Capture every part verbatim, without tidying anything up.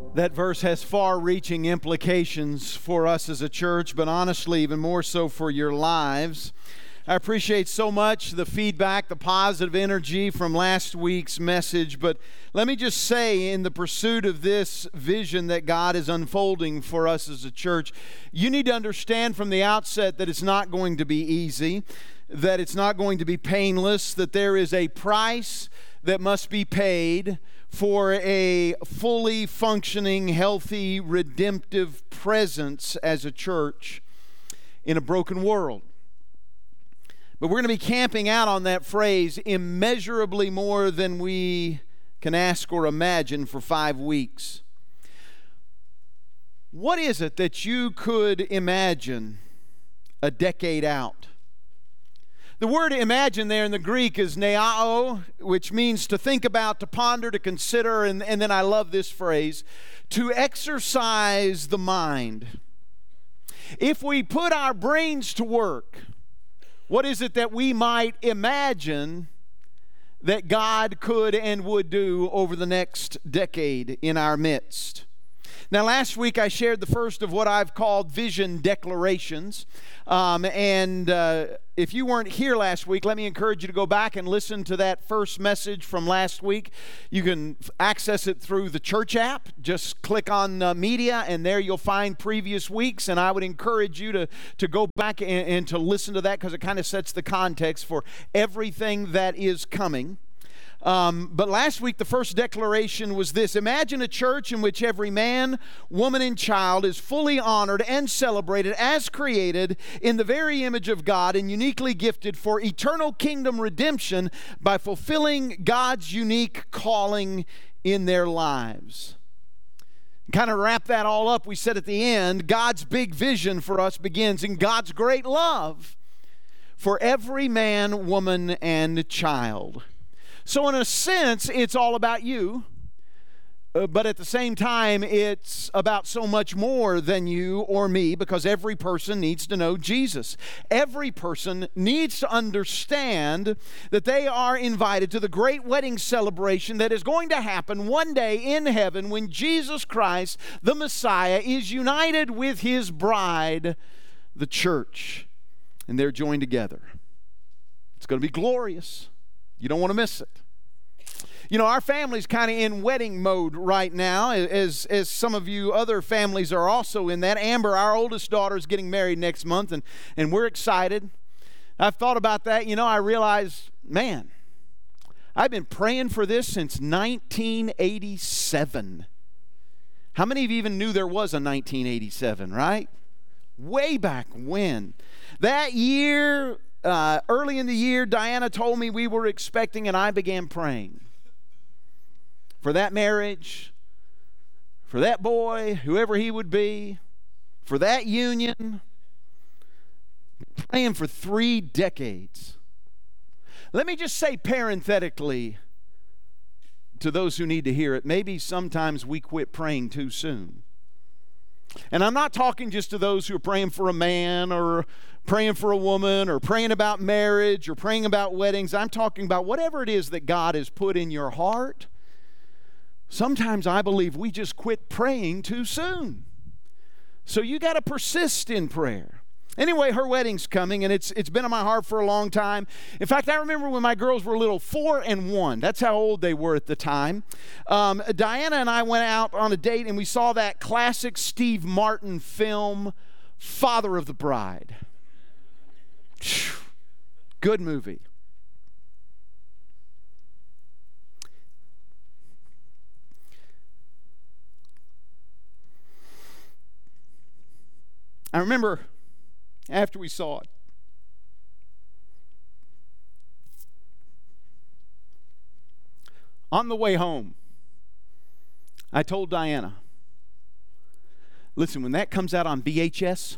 That verse has far-reaching implications for us as a church, but honestly, even more so for your lives. I appreciate so much the feedback, the positive energy from last week's message, but let me just say, in the pursuit of this vision that God is unfolding for us as a church, you need to understand from the outset that it's not going to be easy, that it's not going to be painless, that there is a price that must be paid for a fully functioning, healthy, redemptive presence as a church in a broken world. But we're going to be camping out on that phrase, immeasurably more than we can ask or imagine, for five weeks. What is it that you could imagine a decade out? The word imagine there in the Greek is neao, which means to think about, to ponder, to consider, and, and then I love this phrase, to exercise the mind. If we put our brains to work, what is it that we might imagine that God could and would do over the next decade in our midst? Now, last week I shared the first of what I've called vision declarations. Um, and uh, if you weren't here last week, let me encourage you to go back and listen to that first message from last week. You can access it through the church app. Just click on uh, media, and there you'll find previous weeks. And I would encourage you to, to go back and, and to listen to that, because it kind of sets the context for everything that is coming. Um, but last week, the first declaration was this: imagine a church in which every man, woman, and child is fully honored and celebrated as created in the very image of God and uniquely gifted for eternal kingdom redemption by fulfilling God's unique calling in their lives. Kind of wrap that all up, we said at the end, God's big vision for us begins in God's great love for every man, woman, and child. So in a sense, it's all about you, uh, but at the same time, it's about so much more than you or me, because every person needs to know Jesus. Every person needs to understand that they are invited to the great wedding celebration that is going to happen one day in heaven when Jesus Christ, the Messiah, is united with His bride, the church, and they're joined together. It's going to be glorious. You don't want to miss it. You know, our family's kind of in wedding mode right now, as, as some of you other families are also in that. Amber, our oldest daughter, is getting married next month, and, and we're excited. I've thought about that. You know, I realized, man, I've been praying for this since nineteen eighty-seven. How many of you even knew there was a nineteen eighty-seven, right? Way back when. That year... Uh, early in the year, Diana told me we were expecting, and I began praying for that marriage, for that boy, whoever he would be, for that union. Praying for three decades. Let me just say parenthetically to those who need to hear it, maybe sometimes we quit praying too soon. And I'm not talking just to those who are praying for a man or praying for a woman or praying about marriage or praying about weddings. I'm talking about whatever it is that God has put in your heart. Sometimes I believe we just quit praying too soon. So you got to persist in prayer. Anyway, her wedding's coming, and it's it's been on my heart for a long time. In fact, I remember when my girls were little, four and one. That's how old they were at the time. Um, Diana and I went out on a date, and we saw that classic Steve Martin film, Father of the Bride. Good movie. I remember after we saw it, on the way home, I told Diana, listen, when that comes out on V H S,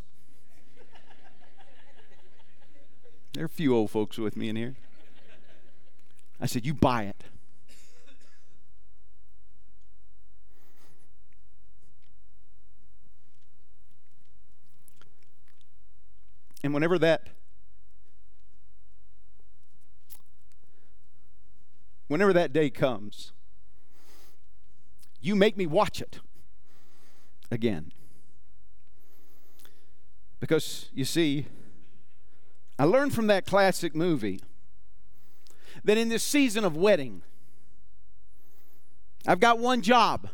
there are a few old folks with me in here. I said, you buy it. And whenever that whenever that day comes, you make me watch it. again. Because, you see, I learned from that classic movie that in this season of wedding, I've got one job.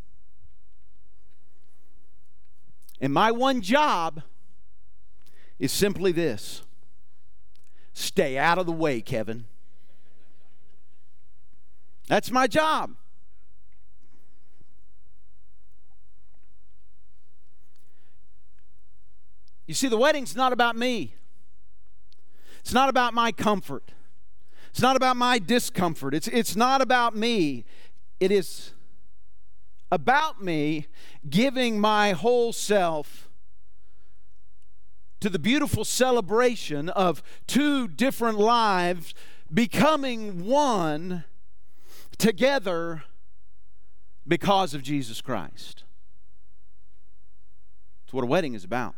And my one job is simply this: stay out of the way, Kevin. That's my job. You see, the wedding's not about me. It's not about my comfort. It's not about my discomfort. It's, it's not about me. It is about me giving my whole self to the beautiful celebration of two different lives becoming one together because of Jesus Christ. That's what a wedding is about.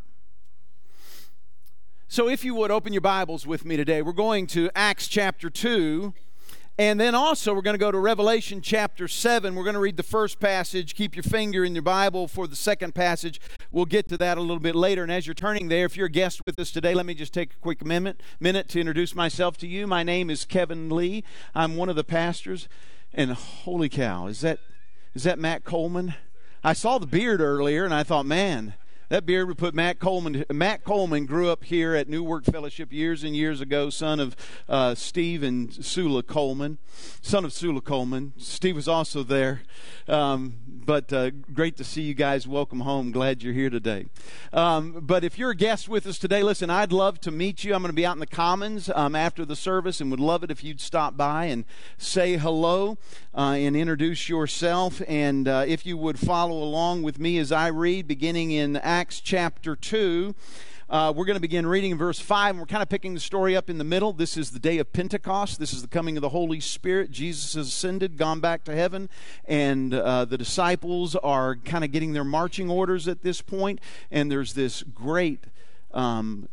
So if you would, open your Bibles with me today. We're going to Acts chapter two, and then also we're going to go to Revelation chapter seven. We're going to read the first passage. Keep your finger in your Bible for the second passage. We'll get to that a little bit later. And as you're turning there, if you're a guest with us today, let me just take a quick minute, minute to introduce myself to you. My name is Kevin Lee. I'm one of the pastors. And holy cow, is that is that Matt Coleman? I saw the beard earlier, and I thought, man, that beard would put Matt Coleman. Matt Coleman grew up here at New Work Fellowship years and years ago, son of uh, Steve and Sula Coleman, son of Sula Coleman. Steve was also there. Um, but uh, great to see you guys. Welcome home. Glad you're here today. Um, but if you're a guest with us today, listen, I'd love to meet you. I'm going to be out in the Commons um, after the service, and would love it if you'd stop by and say hello uh, and introduce yourself. And uh, if you would follow along with me as I read, beginning in Acts chapter two. Uh, we're going to begin reading in verse five, and we're kind of picking the story up in the middle. This is the day of Pentecost. This is the coming of the Holy Spirit. Jesus has ascended, gone back to heaven, and uh, the disciples are kind of getting their marching orders at this point, and there's this great um,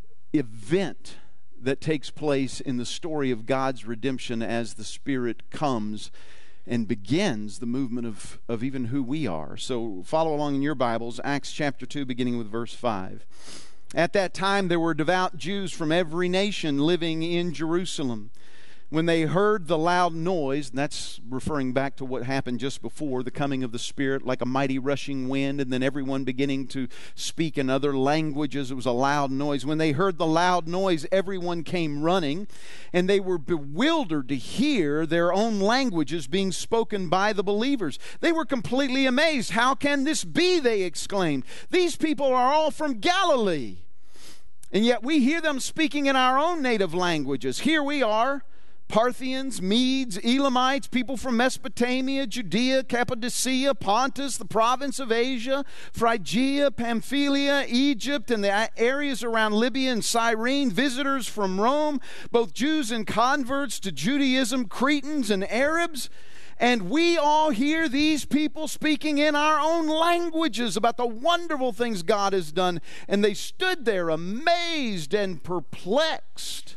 event that takes place in the story of God's redemption as the Spirit comes and begins the movement of, of even who we are. So follow along in your Bibles, Acts chapter two, beginning with verse five. At that time there were devout Jews from every nation living in Jerusalem. When they heard the loud noise, and that's referring back to what happened just before, the coming of the Spirit like a mighty rushing wind, and then everyone beginning to speak in other languages. It was a loud noise. When they heard the loud noise, everyone came running, and they were bewildered to hear their own languages being spoken by the believers. They were completely amazed. "How can this be?" they exclaimed. "These people are all from Galilee, and yet we hear them speaking in our own native languages. Here we are, Parthians, Medes, Elamites, people from Mesopotamia, Judea, Cappadocia, Pontus, the province of Asia, Phrygia, Pamphylia, Egypt, and the areas around Libya and Cyrene, visitors from Rome, both Jews and converts to Judaism, Cretans and Arabs. And we all hear these people speaking in our own languages about the wonderful things God has done." And they stood there amazed and perplexed.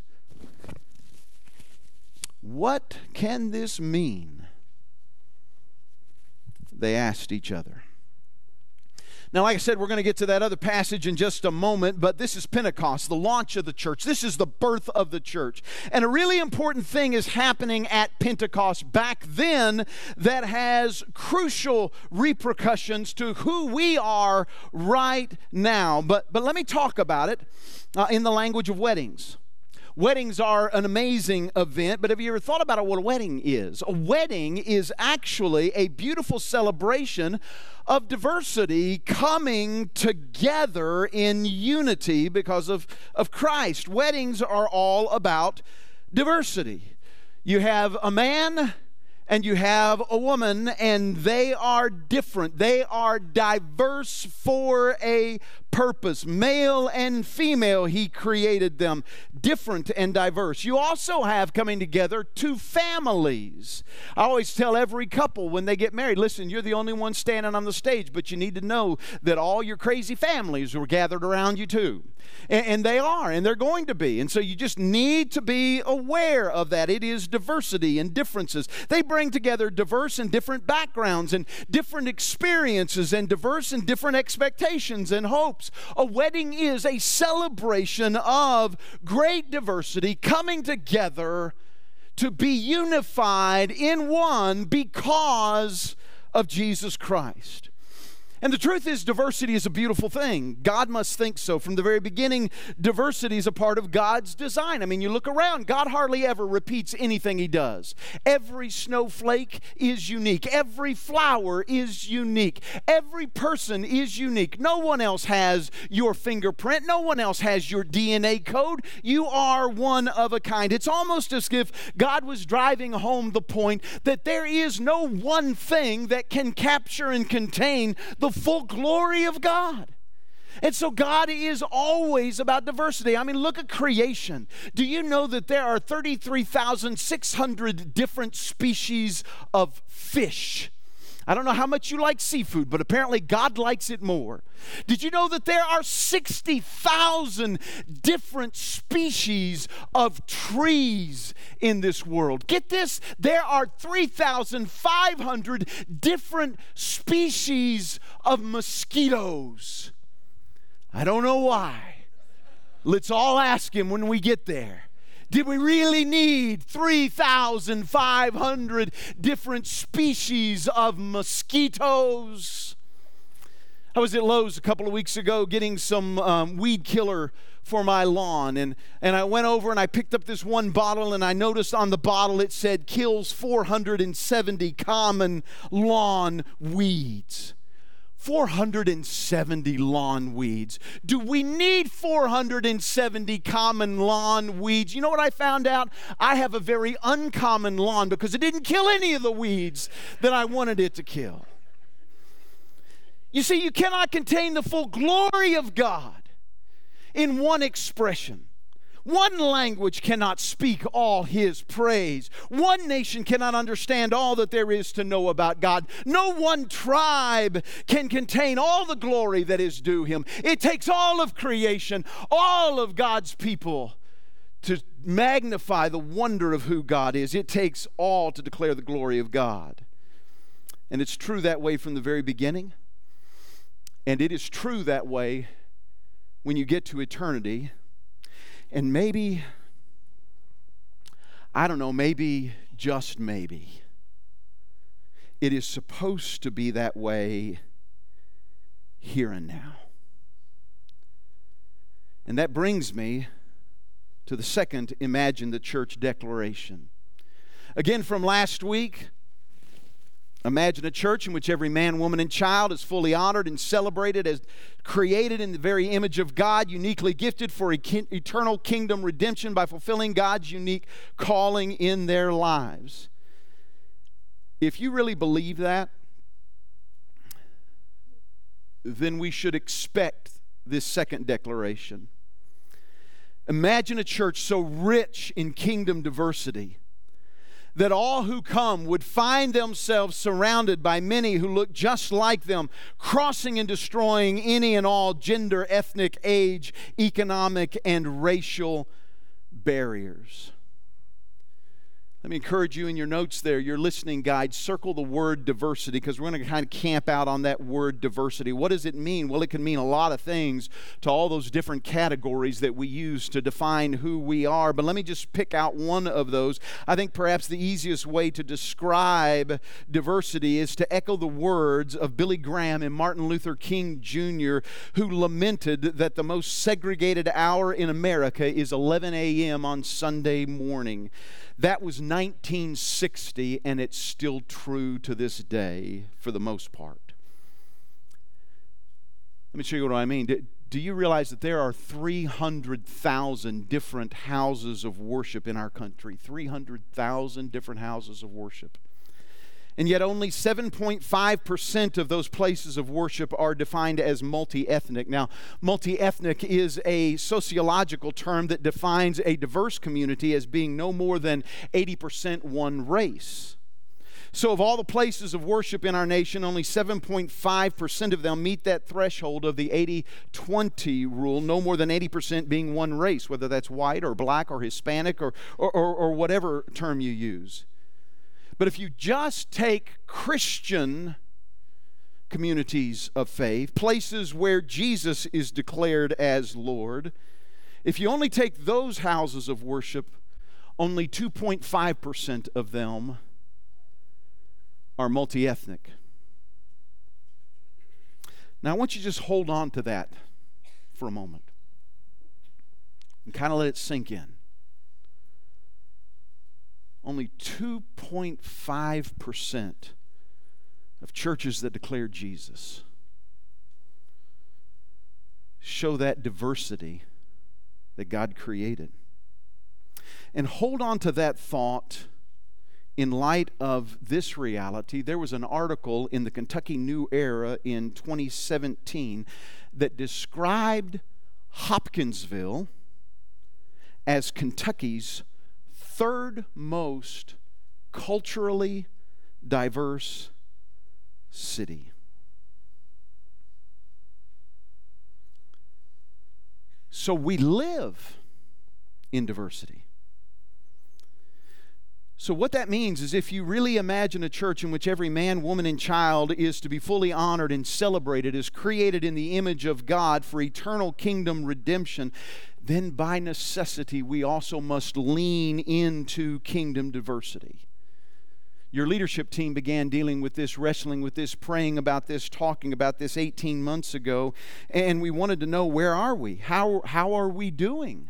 "What can this mean?" they asked each other. Now, like I said, we're going to get to that other passage in just a moment, but this is Pentecost, the launch of the church. This is the birth of the church. And a really important thing is happening at Pentecost back then that has crucial repercussions to who we are right now. But, but let me talk about it uh, in the language of weddings. Weddings are an amazing event, but have you ever thought about what a wedding is? A wedding is actually a beautiful celebration of diversity coming together in unity because of, of Christ. Weddings are all about diversity. You have a man and you have a woman, and they are different. They are diverse for a purpose. Male and female, He created them different and diverse. You also have coming together two families. I always tell every couple when they get married, listen, you're the only one standing on the stage, but you need to know that all your crazy families were gathered around you too. And, and they are, and they're going to be. And so you just need to be aware of that. It is diversity and differences. They bring bring together diverse and different backgrounds and different experiences and diverse and different expectations and hopes. A wedding is a celebration of great diversity coming together to be unified in one because of Jesus Christ. And the truth is, diversity is a beautiful thing. God must think so. From the very beginning, diversity is a part of God's design. I mean, you look around, God hardly ever repeats anything He does. Every snowflake is unique. Every flower is unique. Every person is unique. No one else has your fingerprint. No one else has your D N A code. You are one of a kind. It's almost as if God was driving home the point that there is no one thing that can capture and contain the full glory of God. And so God is always about diversity. I mean, look at creation. Do you know that there are thirty-three thousand six hundred different species of fish? I don't know how much you like seafood, but apparently God likes it more. Did you know that there are sixty thousand different species of trees in this world? Get this, there are three thousand five hundred different species of mosquitoes. I don't know why. Let's all ask Him when we get there. Did we really need three thousand five hundred different species of mosquitoes? I was at Lowe's a couple of weeks ago getting some um, weed killer for my lawn, and, and I went over and I picked up this one bottle, and I noticed on the bottle it said kills four hundred seventy common lawn weeds. four hundred seventy lawn weeds. Do we need four hundred seventy common lawn weeds? You know what I found out? I have a very uncommon lawn because it didn't kill any of the weeds that I wanted it to kill. You see, you cannot contain the full glory of God in one expression. One language cannot speak all His praise. One nation cannot understand all that there is to know about God. No one tribe can contain all the glory that is due Him. It takes all of creation, all of God's people to magnify the wonder of who God is. It takes all to declare the glory of God. And it's true that way from the very beginning. And it is true that way when you get to eternity. And maybe, I don't know, maybe, just maybe, it is supposed to be that way here and now. And that brings me to the second Imagine the Church declaration. Again, from last week, imagine a church in which every man, woman, and child is fully honored and celebrated as created in the very image of God, uniquely gifted for eternal kingdom redemption by fulfilling God's unique calling in their lives. If you really believe that, then we should expect this second declaration. Imagine a church so rich in kingdom diversity that all who come would find themselves surrounded by many who look just like them, crossing and destroying any and all gender, ethnic, age, economic, and racial barriers. Let me encourage you in your notes there, your listening guide, circle the word diversity, because we're going to kind of camp out on that word diversity. What does it mean? Well, it can mean a lot of things to all those different categories that we use to define who we are. But let me just pick out one of those. I think perhaps the easiest way to describe diversity is to echo the words of Billy Graham and Martin Luther King Junior, who lamented that the most segregated hour in America is eleven a.m. on Sunday morning. That was nineteen sixty, and it's still true to this day for the most part. Let me show you what I mean. Do, do you realize that there are three hundred thousand different houses of worship in our country? three hundred thousand different houses of worship. And yet only seven point five percent of those places of worship are defined as multi-ethnic. Now, multi-ethnic is a sociological term that defines a diverse community as being no more than eighty percent one race. So of all the places of worship in our nation, only seven point five percent of them meet that threshold of the eighty twenty rule, no more than eighty percent being one race, whether that's white or black or Hispanic or, or, or, or whatever term you use. But if you just take Christian communities of faith, places where Jesus is declared as Lord, if you only take those houses of worship, only two point five percent of them are multi-ethnic. Now, I want you to just hold on to that for a moment and kind of let it sink in. Only two point five percent of churches that declare Jesus show that diversity that God created. And hold on to that thought in light of this reality. There was an article in the Kentucky New Era in twenty seventeen that described Hopkinsville as Kentucky's third most culturally diverse city. So we live in diversity. So what that means is if you really imagine a church in which every man, woman, and child is to be fully honored and celebrated as created in the image of God for eternal kingdom redemption, then by necessity we also must lean into kingdom diversity. Your leadership team began dealing with this, wrestling with this, praying about this, talking about this eighteen months ago, and we wanted to know, where are we? How, how are we doing?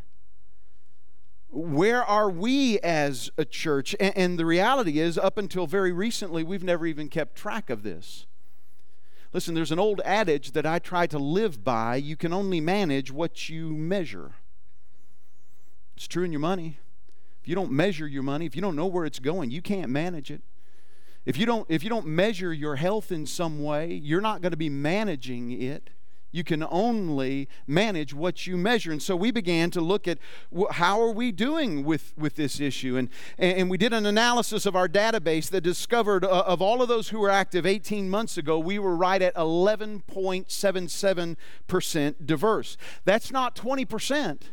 Where are we as a church? And, and the reality is, up until very recently, we've never even kept track of this. Listen, there's an old adage that I try to live by: you can only manage what you measure. It's true in your money. If you don't measure your money, if you don't know where it's going, you can't manage it. If you don't, if you don't measure your health in some way, you're not going to be managing it. You can only manage what you measure. And so we began to look at wh- how are we doing with, with this issue. And, and we did an analysis of our database that discovered uh, of all of those who were active eighteen months ago, we were right at eleven point seven seven percent diverse. That's not twenty percent.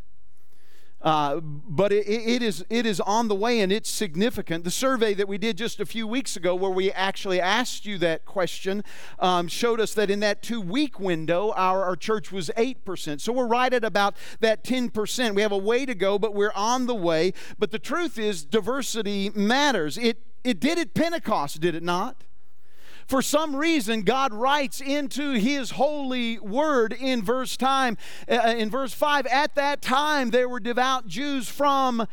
Uh, but it, it is it is on the way, and it's significant. The survey that we did just a few weeks ago, where we actually asked you that question, um, showed us that in that two-week window, our, our church was eight percent. So we're right at about that ten percent. We have a way to go, but we're on the way. But the truth is, diversity matters. It it did at Pentecost, did it not? For some reason, God writes into His holy word in verse time, uh, in verse five, at that time there were devout Jews from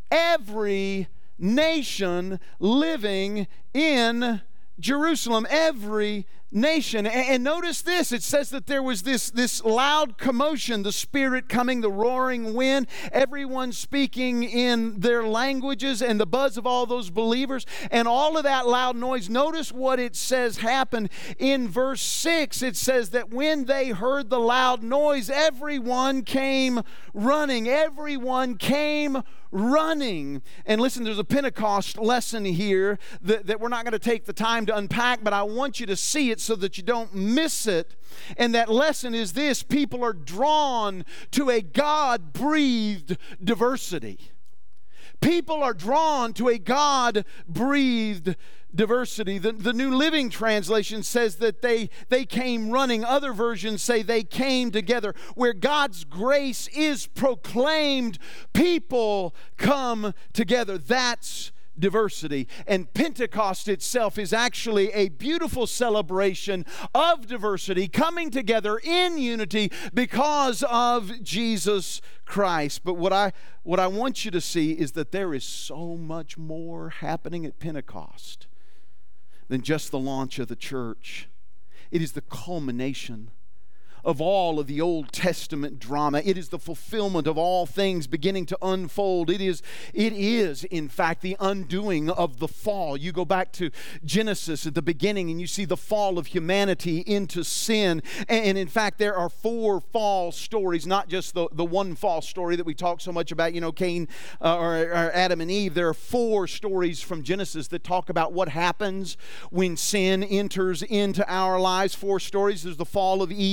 every nation living in Jerusalem. Every nation. And, and notice this, it says that there was this, this loud commotion, the Spirit coming, the roaring wind, everyone speaking in their languages, and the buzz of all those believers, and all of that loud noise. Notice what it says happened in verse six. It says that when they heard the loud noise, everyone came running. Everyone came running. And listen, there's a Pentecost lesson here that, that we're not going to take the time to unpack, but I want you to see it so that you don't miss it. And that lesson is this: people are drawn to a God-breathed diversity. People are drawn to a God-breathed diversity. The, the New Living Translation says that they, they came running. Other versions say they came together. Where God's grace is proclaimed, people come together. That's diversity. And Pentecost itself is actually a beautiful celebration of diversity, coming together in unity because of Jesus Christ. But what I what I want you to see is that there is so much more happening at Pentecost than just the launch of the church. It is the culmination of all of the Old Testament drama. It is the fulfillment of all things beginning to unfold. It is, it is, in fact, the undoing of the fall. You go back to Genesis at the beginning and you see the fall of humanity into sin. And in fact, there are four fall stories, not just the, the one fall story that we talk so much about, you know, Cain uh, or, or Adam and Eve. There are four stories from Genesis that talk about what happens when sin enters into our lives. Four stories. There's the fall of Eve and Adam.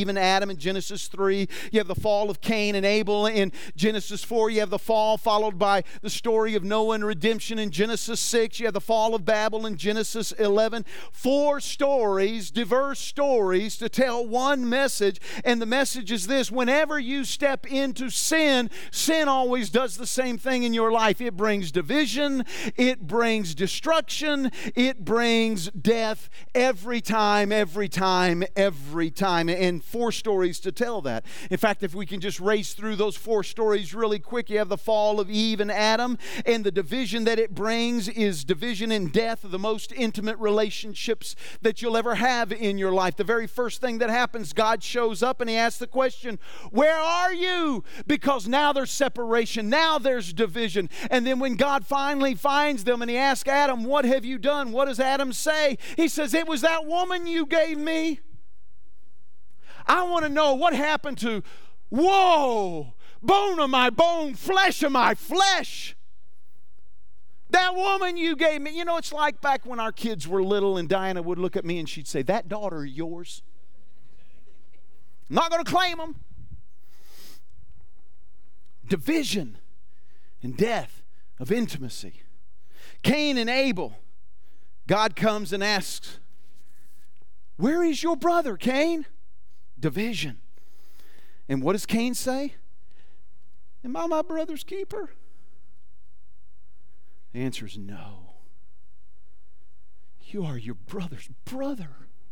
Adam in Genesis three. You have the fall of Cain and Abel in Genesis four. You have the fall followed by the story of Noah and redemption in Genesis six. You have the fall of Babel in Genesis eleven. Four stories, diverse stories to tell one message. And the message is this: whenever you step into sin, sin always does the same thing in your life. It brings division, it brings destruction, it brings death every time, every time, every time. And four stories to tell that. In fact, if we can just race through those four stories really quick, you have the fall of Eve and Adam, and the division that it brings is division and death of the most intimate relationships that you'll ever have in your life. The very first thing that happens, God shows up and He asks the question, where are you? Because now there's separation, now there's division. And then when God finally finds them and He asks Adam, what have you done? What does Adam say? He says, it was that woman you gave me. I want to know what happened to, whoa, bone of my bone, flesh of my flesh. That woman you gave me. You know, it's like back when our kids were little and Diana would look at me and she'd say, that daughter of yours? I'm not going to claim them. Division and death of intimacy. Cain and Abel. God comes and asks, where is your brother, Cain? Division. And what does Cain say? Am I my brother's keeper? The answer is no. You are your brother's brother.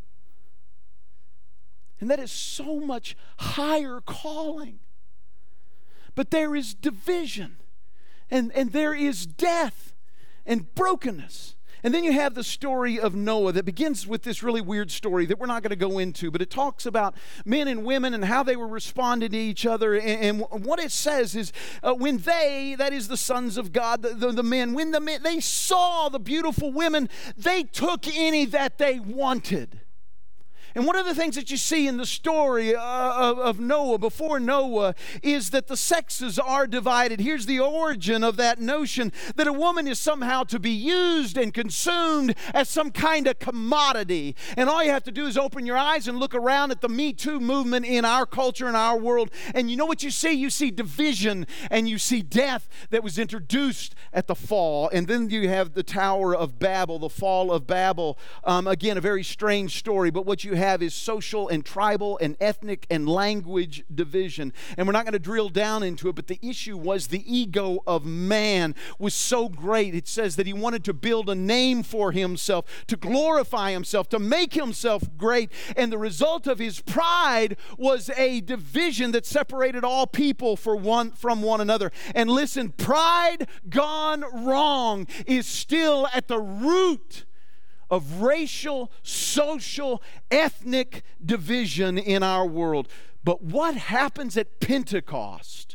And that is so much higher calling. But there is division, and, and there is death and brokenness. And then you have the story of Noah that begins with this really weird story that we're not going to go into, but it talks about men and women and how they were responding to each other. And, and what it says is uh, when they, that is the sons of God, the, the, the men, when the men, they saw the beautiful women, they took any that they wanted. And one of the things that you see in the story uh, of, of Noah, before Noah, is that the sexes are divided. Here's the origin of that notion that a woman is somehow to be used and consumed as some kind of commodity. And all you have to do is open your eyes and look around at the Me Too movement in our culture, in our world. And you know what you see? You see division and you see death that was introduced at the fall. And then you have the Tower of Babel, the fall of Babel. Um, again, a very strange story, but what you have is social and tribal and ethnic and language division. And we're not going to drill down into it, but the issue was the ego of man was so great. It says that he wanted to build a name for himself, to glorify himself, to make himself great. And the result of his pride was a division that separated all people for one, from one another. And listen, pride gone wrong is still at the root of racial, social, ethnic division in our world. But what happens at Pentecost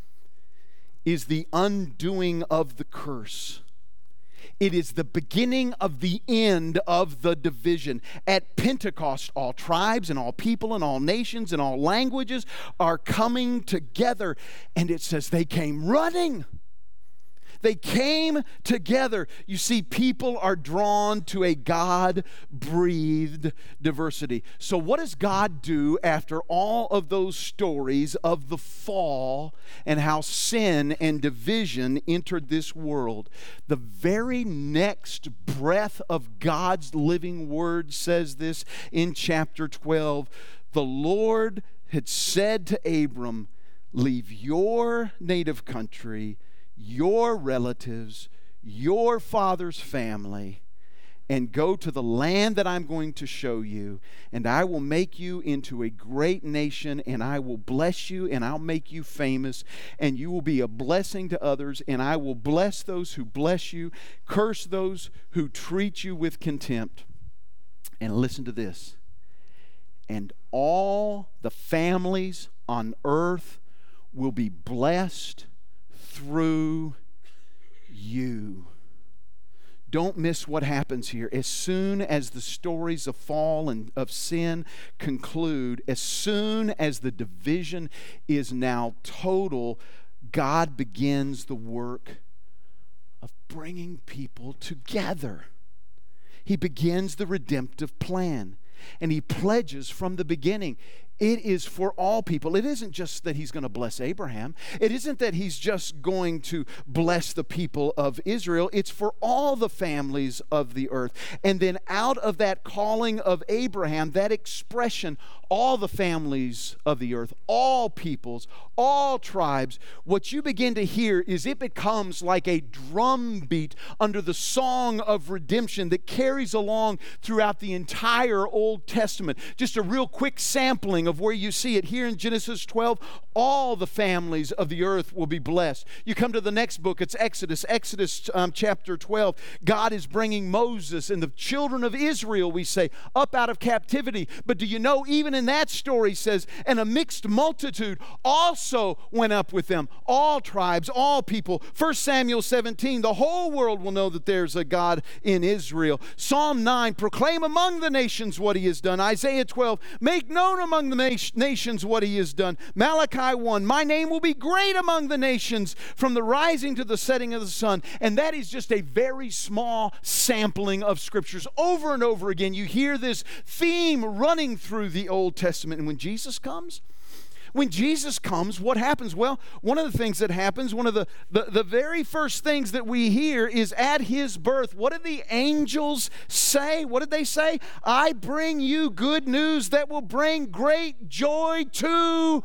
is the undoing of the curse. It is the beginning of the end of the division. At Pentecost, all tribes and all people and all nations and all languages are coming together. And it says they came running. They came together. You see, people are drawn to a God-breathed diversity. So what does God do after all of those stories of the fall and how sin and division entered this world? The very next breath of God's living word says this in chapter twelve. The Lord had said to Abram, leave your native country, your relatives, your father's family, and go to the land that I'm going to show you, and I will make you into a great nation, and I will bless you, and I'll make you famous, and you will be a blessing to others, and I will bless those who bless you, curse those who treat you with contempt. And listen to this. And all the families on earth will be blessed through you. Don't miss what happens here. As soon as the stories of fall and of sin conclude, as soon as the division is now total, God begins the work of bringing people together. He begins the redemptive plan. And he pledges from the beginning, It is for all people. It isn't just that he's going to bless Abraham. It isn't that he's just going to bless the people of Israel. It's for all the families of the earth. And then out of that calling of Abraham, that expression, all the families of the earth, all peoples, all tribes, what you begin to hear is it becomes like a drum beat under the song of redemption that carries along throughout the entire Old Testament. Just a real quick sampling of where you see it here in Genesis twelve. All the families of the earth will be blessed. You come to the next book, it's Exodus. Exodus um, chapter twelve. God is bringing Moses and the children of Israel, we say, up out of captivity. But do you know, even in that story says, and a mixed multitude also went up with them. All tribes, all people. First Samuel seventeen, the whole world will know that there's a God in Israel. Psalm nine, proclaim among the nations what he has done. Isaiah twelve, make known among the nations what he has done. Malachi one, my name will be great among the nations from the rising to the setting of the sun. And that is just a very small sampling of scriptures. Over and over again, you hear this theme running through the Old Testament. And when Jesus comes, When Jesus comes, what happens? Well, one of the things that happens, one of the, the, the very first things that we hear is at his birth. What did the angels say? What did they say? I bring you good news that will bring great joy to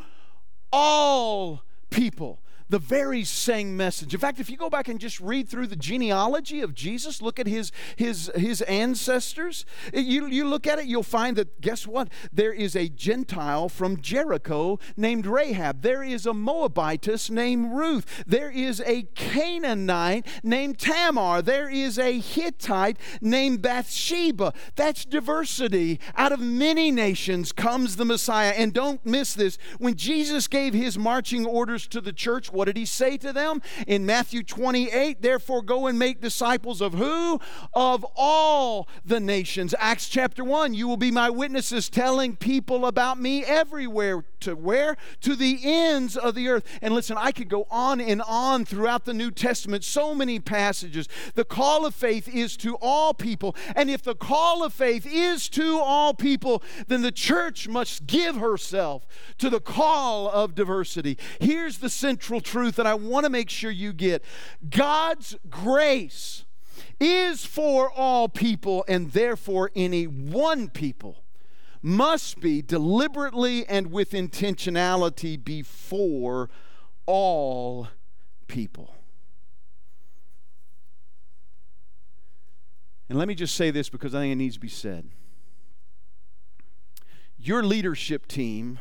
all people. The very same message. In fact, if you go back and just read through the genealogy of Jesus, look at his his his ancestors, you, you look at it, you'll find that, guess what? There is a Gentile from Jericho named Rahab. There is a Moabitess named Ruth. There is a Canaanite named Tamar. There is a Hittite named Bathsheba. That's diversity. Out of many nations comes the Messiah. And don't miss this. When Jesus gave his marching orders to the church, what did he say to them? In Matthew twenty-eight, therefore go and make disciples of who? Of all the nations. Acts chapter one, you will be my witnesses telling people about me everywhere. To where? To the ends of the earth. And listen, I could go on and on throughout the New Testament, so many passages. The call of faith is to all people. And if the call of faith is to all people, then the church must give herself to the call of diversity. Here's the central truth. truth that I want to make sure you get. God's grace is for all people, and therefore any one people must be deliberately and with intentionality before all people. And let me just say this because I think it needs to be said. Your leadership team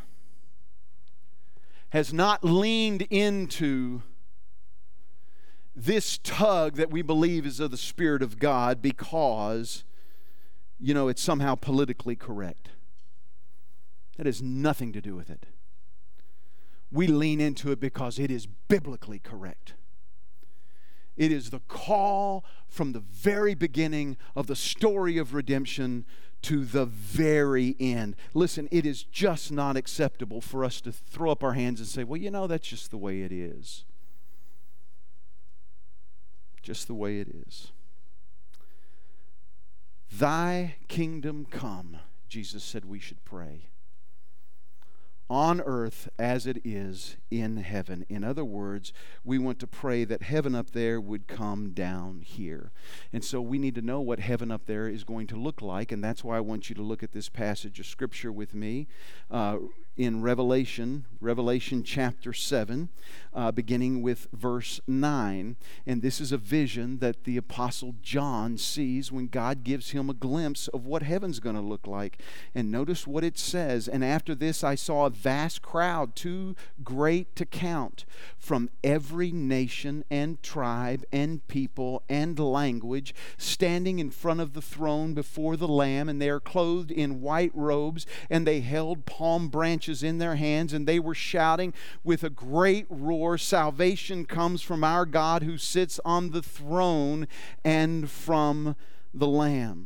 has not leaned into this tug that we believe is of the Spirit of God because, you know, it's somehow politically correct. That has nothing to do with it. We lean into it because it is biblically correct. It is the call from the very beginning of the story of redemption to the very end. Listen, it is just not acceptable for us to throw up our hands and say, well, you know, that's just the way it is. Just the way it is. Thy kingdom come, Jesus said we should pray, on earth as it is in heaven. In other words, we want to pray that heaven up there would come down here. And so we need to know what heaven up there is going to look like, and that's why I want you to look at this passage of Scripture with me uh, in Revelation, Revelation chapter seven, uh, beginning with verse nine. And this is a vision that the Apostle John sees when God gives him a glimpse of what heaven's going to look like. And notice what it says. And after this I saw a vast crowd, too great to count, from every nation and tribe and people and language, standing in front of the throne before the Lamb. And they are clothed in white robes, and they held palm branches in their hands, and they were shouting with a great roar, salvation comes from our God who sits on the throne and from the Lamb.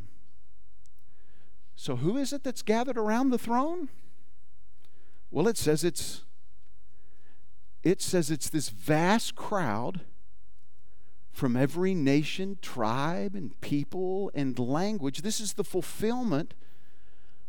So who is it that's gathered around the throne? Well, it says it's it says it's this vast crowd from every nation, tribe, and people and language. This is the fulfillment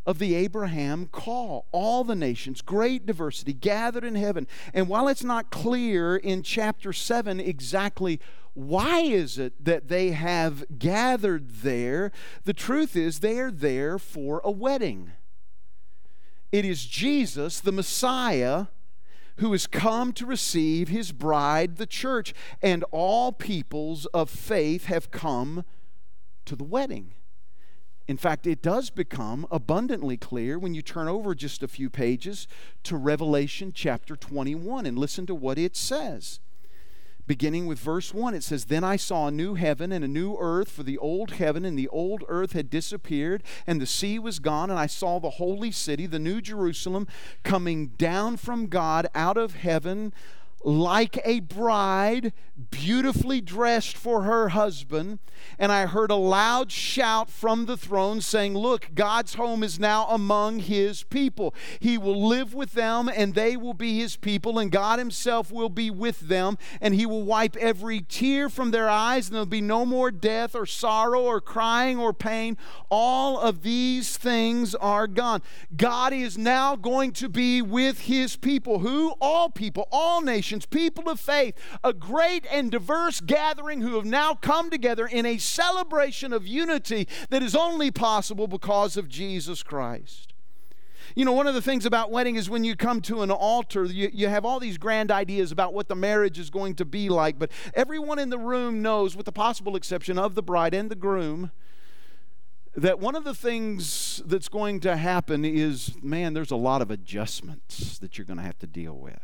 of the Abraham call. All the nations, great diversity, gathered in heaven. And while it's not clear in chapter seven exactly why is it that they have gathered there, the truth is they are there for a wedding. It is Jesus, the Messiah, who has come to receive his bride, the church, and all peoples of faith have come to the wedding. In fact, it does become abundantly clear when you turn over just a few pages to Revelation chapter twenty-one and listen to what it says. Beginning with verse one, it says, "Then I saw a new heaven and a new earth, for the old heaven and the old earth had disappeared, and the sea was gone, and I saw the holy city, the new Jerusalem, coming down from God out of heaven, like a bride, beautifully dressed for her husband. And I heard a loud shout from the throne saying, 'Look, God's home is now among his people. He will live with them, and they will be his people, and God himself will be with them, and he will wipe every tear from their eyes, and there'll be no more death or sorrow or crying or pain. All of these things are gone.'" God is now going to be with his people. Who? All people, all nations, people of faith, a great and diverse gathering who have now come together in a celebration of unity that is only possible because of Jesus Christ. You know, one of the things about wedding is when you come to an altar, you, you have all these grand ideas about what the marriage is going to be like, but everyone in the room knows, with the possible exception of the bride and the groom, that one of the things that's going to happen is, man, there's a lot of adjustments that you're going to have to deal with.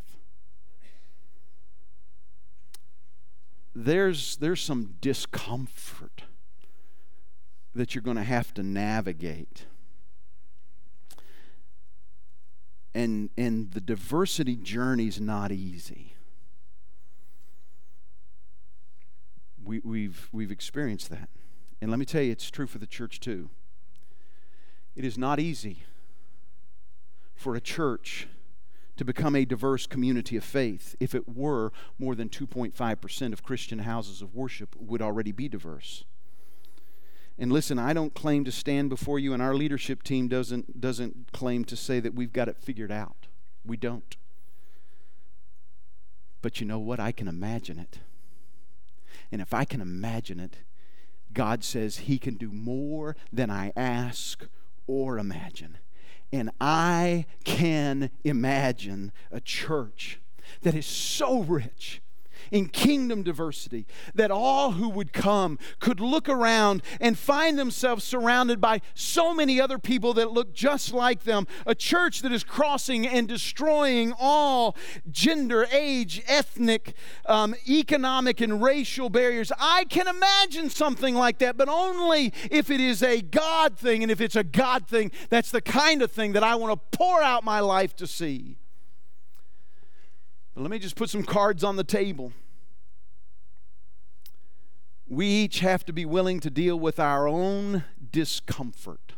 There's, there's some discomfort that you're going to have to navigate. And, and the diversity journey is not easy. We, we've, we've experienced that. And let me tell you, it's true for the church too. It is not easy for a church to become a diverse community of faith. If it were, more than two point five percent of Christian houses of worship would already be diverse. And listen, I don't claim to stand before you, and our leadership team doesn't, doesn't claim to say that we've got it figured out. We don't. But you know what? I can imagine it. And if I can imagine it, God says he can do more than I ask or imagine. And I can imagine a church that is so rich in kingdom diversity that all who would come could look around and find themselves surrounded by so many other people that look just like them. A church that is crossing and destroying all gender, age, ethnic, um, economic, and racial barriers. I can imagine something like that, but only if it is a God thing. And if it's a God thing, that's the kind of thing that I want to pour out my life to see. But let me just put some cards on the table. We each have to be willing to deal with our own discomfort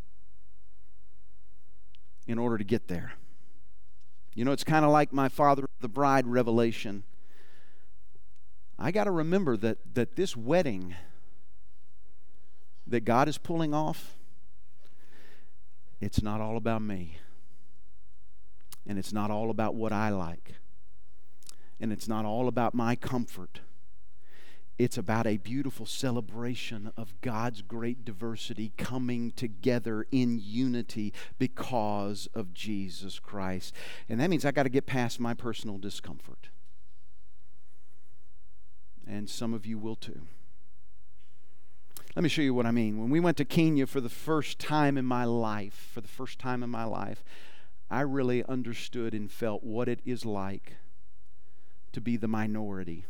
in order to get there. You know, it's kind of like my father of the bride revelation. I got to remember that, that this wedding that God is pulling off, it's not all about me. And it's not all about what I like. And it's not all about my comfort. It's about a beautiful celebration of God's great diversity coming together in unity because of Jesus Christ. And that means I got to get past my personal discomfort. And some of you will too. Let me show you what I mean. When we went to Kenya for the first time in my life, for the first time in my life, I really understood and felt what it is like to be the minority.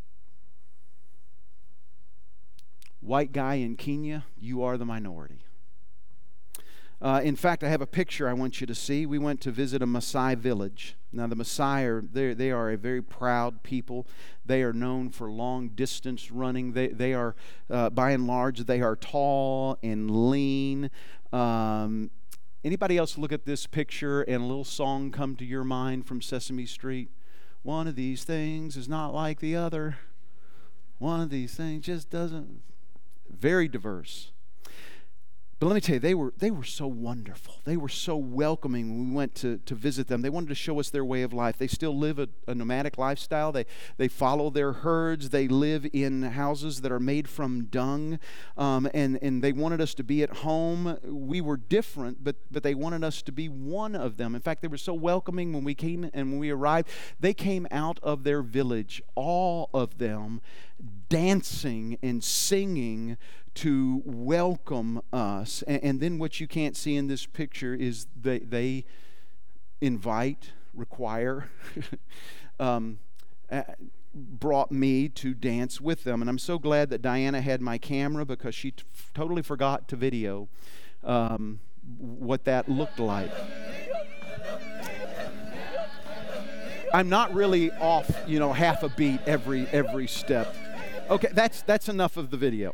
White guy in Kenya, you are the minority. Uh, in fact, I have a picture I want you to see. We went to visit a Maasai village. Now, the Maasai, are, they are a very proud people. They are known for long distance running. They, they are, uh, by and large, they are tall and lean. Um, anybody else look at this picture and a little song come to your mind from Sesame Street? One of these things is not like the other. One of these things just doesn't. Very diverse. But let me tell you, they were they were so wonderful. They were so welcoming when we went to, to visit them. They wanted to show us their way of life. They still live a, a nomadic lifestyle. They they follow their herds. They live in houses that are made from dung. Um, and, and they wanted us to be at home. We were different, but, but they wanted us to be one of them. In fact, they were so welcoming when we came and when we arrived. They came out of their village, all of them, dancing and singing to welcome us. And, and then what you can't see in this picture is they, they invite, require, um, uh, brought me to dance with them. And I'm so glad that Diana had my camera, because she t- totally forgot to video um, what that looked like. I'm not really off, you know, half a beat every every step. Okay, that's that's enough of the video.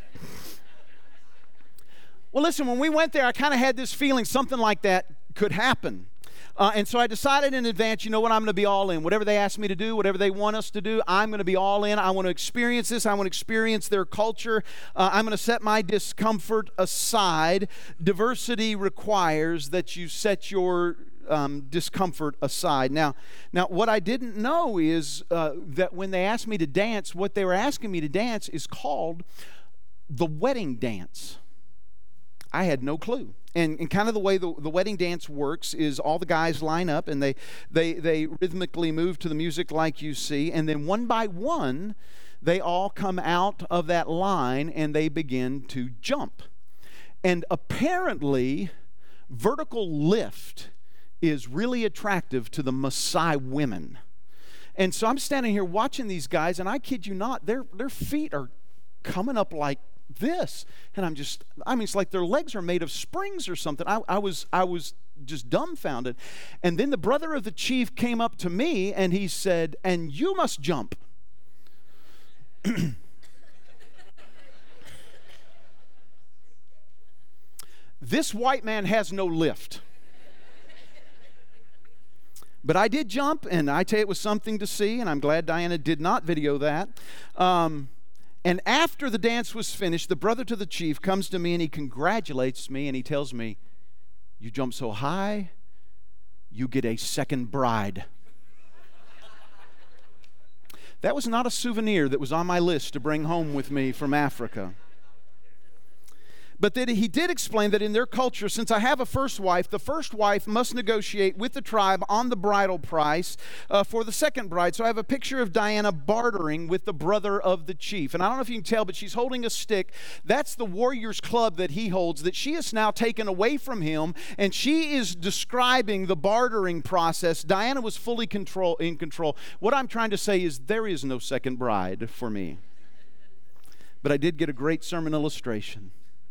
Well, listen, when we went there, I kind of had this feeling something like that could happen. Uh, and so I decided in advance, you know what, I'm going to be all in. Whatever they ask me to do, whatever they want us to do, I'm going to be all in. I want to experience this. I want to experience their culture. Uh, I'm going to set my discomfort aside. Diversity requires that you set your um, discomfort aside. Now, now, what I didn't know is uh, that when they asked me to dance, what they were asking me to dance is called the wedding dance. I had no clue. And, and kind of the way the, the wedding dance works is all the guys line up and they, they, they rhythmically move to the music like you see. And then one by one, they all come out of that line and they begin to jump. And apparently, vertical lift is really attractive to the Maasai women. And so I'm standing here watching these guys, and I kid you not, their, their feet are coming up like this, and I'm just, I mean, it's like their legs are made of springs or something. I, I was I was just dumbfounded. And then the brother of the chief came up to me and he said, "And you must jump." This white man has no lift. But I did jump, and I tell you, it was something to see, and I'm glad Diana did not video that. Um, And after the dance was finished, the brother to the chief comes to me and he congratulates me and he tells me, "You jump so high, you get a second bride." That was not a souvenir that was on my list to bring home with me from Africa. But then he did explain that in their culture, since I have a first wife, the first wife must negotiate with the tribe on the bridal price uh, for the second bride. So I have a picture of Diana bartering with the brother of the chief. And I don't know if you can tell, but she's holding a stick. That's the Warriors Club that he holds, that she has now taken away from him. And she is describing the bartering process. Diana was fully control, in control. What I'm trying to say is there is no second bride for me. But I did get a great sermon illustration.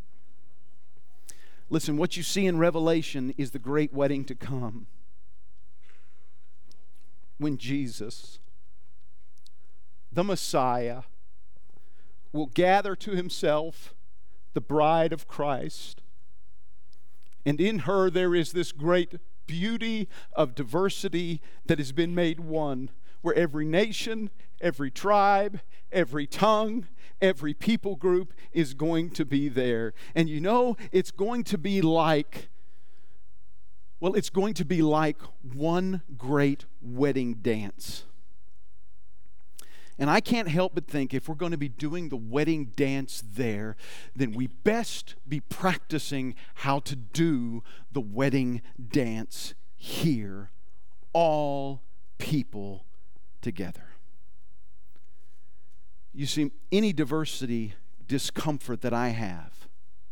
Listen, what you see in Revelation is the great wedding to come. When Jesus, the Messiah, will gather to himself the bride of Christ. And in her there is this great beauty of diversity that has been made one, where every nation, every tribe, every tongue, every people group is going to be there. And you know, it's going to be like, well, it's going to be like one great wedding dance. And I can't help but think if we're going to be doing the wedding dance there, then we best be practicing how to do the wedding dance here, all people together. You see, any diversity discomfort that I have,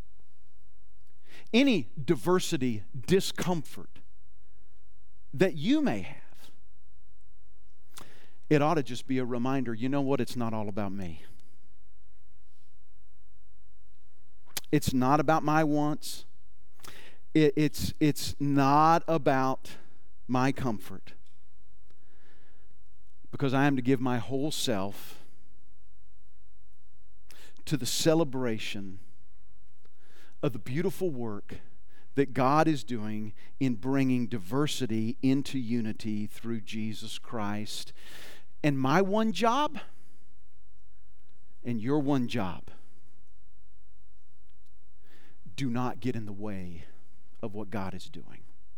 any diversity discomfort that you may have, it ought to just be a reminder, you know what, it's not all about me. It's not about my wants. It, it's, it's not about my comfort. Because I am to give my whole self to the celebration of the beautiful work that God is doing in bringing diversity into unity through Jesus Christ. And my one job and your one job, do not get in the way of what God is doing.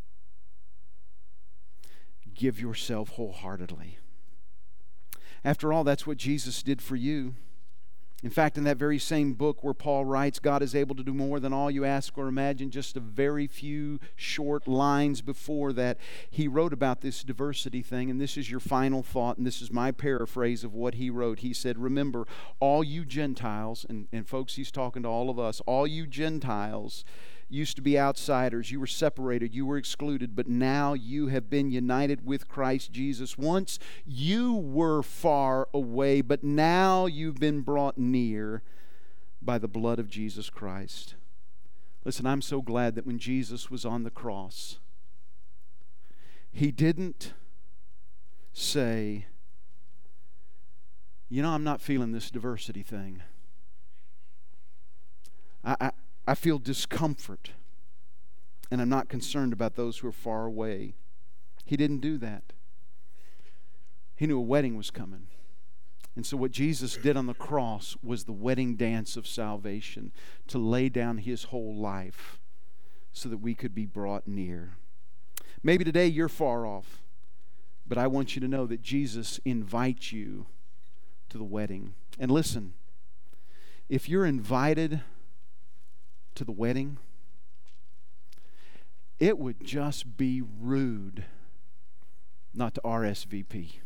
Give yourself wholeheartedly. After all, that's what Jesus did for you. In fact, in that very same book where Paul writes, God is able to do more than all you ask or imagine, just a very few short lines before that, he wrote about this diversity thing, and this is your final thought, and this is my paraphrase of what he wrote. He said, remember, all you Gentiles, and, and folks, he's talking to all of us, all you Gentiles used to be outsiders. You were separated. You were excluded. But now you have been united with Christ Jesus. Once you were far away, but now you've been brought near by the blood of Jesus Christ. Listen, I'm so glad that when Jesus was on the cross, he didn't say, you know, I'm not feeling this diversity thing. I... I I feel discomfort, and I'm not concerned about those who are far away. He didn't do that. He knew a wedding was coming. And so what Jesus did on the cross was the wedding dance of salvation, to lay down his whole life so that we could be brought near. Maybe today you're far off, but I want you to know that Jesus invites you to the wedding. And listen, if you're invited to the wedding, it would just be rude not to R S V P.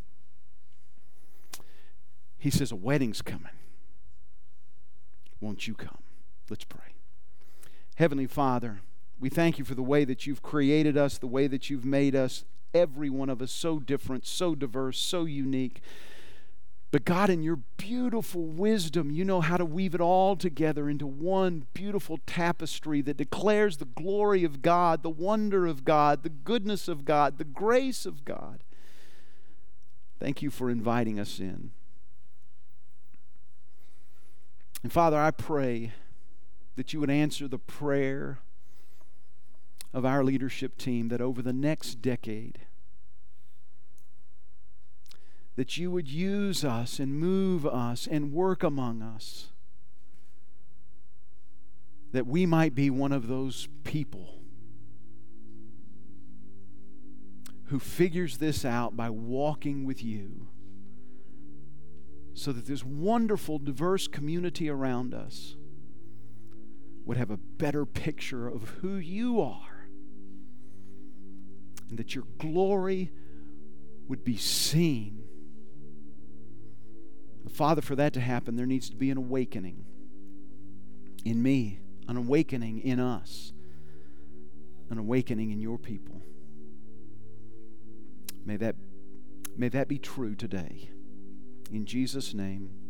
He says, a wedding's coming. Won't you come? Let's pray. Heavenly Father, we thank you for the way that you've created us, the way that you've made us, every one of us so different, so diverse, so unique. But God, in your beautiful wisdom, you know how to weave it all together into one beautiful tapestry that declares the glory of God, the wonder of God, the goodness of God, the grace of God. Thank you for inviting us in. And Father, I pray that you would answer the prayer of our leadership team, that over the next decade, that you would use us and move us and work among us, that we might be one of those people who figures this out by walking with you, so that this wonderful, diverse community around us would have a better picture of who you are, and that your glory would be seen. Father, for that to happen, there needs to be an awakening in me, an awakening in us, an awakening in your people. May that, may that be true today. In Jesus' name.